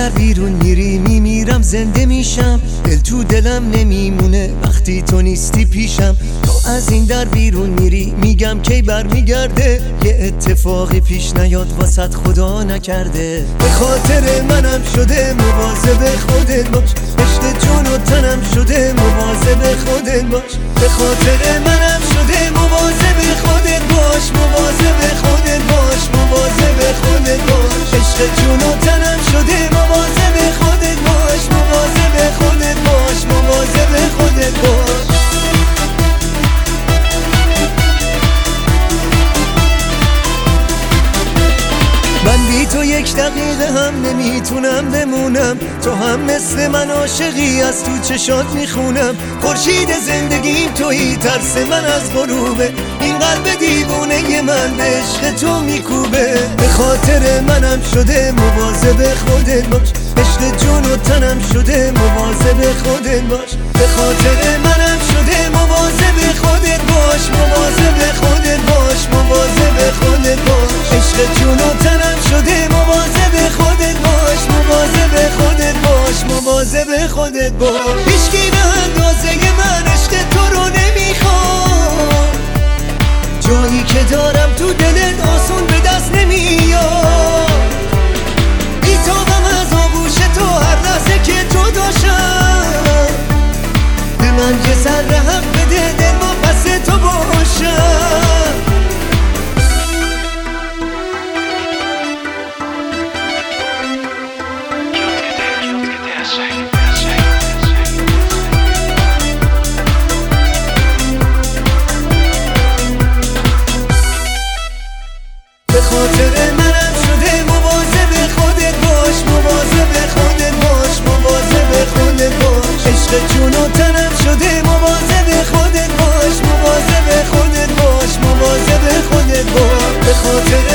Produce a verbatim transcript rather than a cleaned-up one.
در بیرون میری میمیرم زنده میشم، دل تو دلم نمیمونه وقتی تو نیستی پیشم. تو از این در بیرون میری میگم کی برمیگرده، یه اتفاقی پیش نیاد واسط خدا نکرده. به خاطر منم شده مواظب خودت باش، عشق جون و تنم شده مواظب خودت باش. به خاطر منم شده مواظب خودت باش، مواظب خودت باش، مواظب خودت باش. عشق جون و تنم شده مواظب خودت باش، مواظب خودت باش، مواظب خودت باش. من بی تو یک دقیقه هم نمیتونم بمونم، تو هم مثل من عاشقی از تو چشات میخونم. خورشید زندگیم تویی، ترس من از غروبه، این قلب دیوونه من به عشق تو میکوبه. به خاطر منم شده مواظب خودت باش، عشق جون و تنم شده مواظب خودت باش. به خاطر منم شده مواظب خودت باش، مواظب خودت باش، مواظب خودت باش. عشق جون و تنم شده مواظب خودت باش، مواظب خودت باش، مواظب خودت باش. هیچکی به اندازه من عشق تو رو نمیخواد، جایی که دارم تو دلت آسون به دست نمیاد. بیتابم از آغوش تو هر لحظه که تو داشتم، به من یه ذره حق بده دل ما پس تو باشم. به خاطر منم شده مواظب خودت باش، مواظب خودت باش، مواظب خودت باش. عشق جون و تنم شده مواظب خودت باش، مواظب خودت باش، مواظب خودت باش. به خاطر